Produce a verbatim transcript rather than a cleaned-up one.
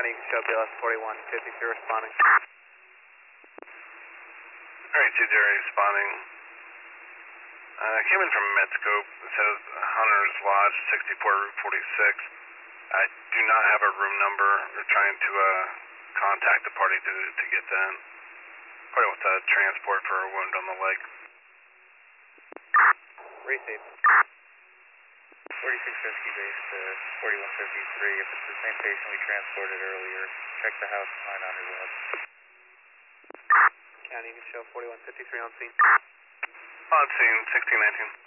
County, you can show B L S forty-one fifty-three responding. Alright, T J responding. Uh, I came in from Medscope. It says Hunter's Lodge, sixty-four Route forty-six. I do not have a room number. We're trying to uh, contact the party to to get that. Party wants to transport for a wound on the leg. Received. forty-six Rescue Base to forty-one fifty-three. If it's the same patient we transported earlier, check the house behind Hunter's Lodge. County, you can show forty-one fifty-three on scene. On scene, sixteen nineteen.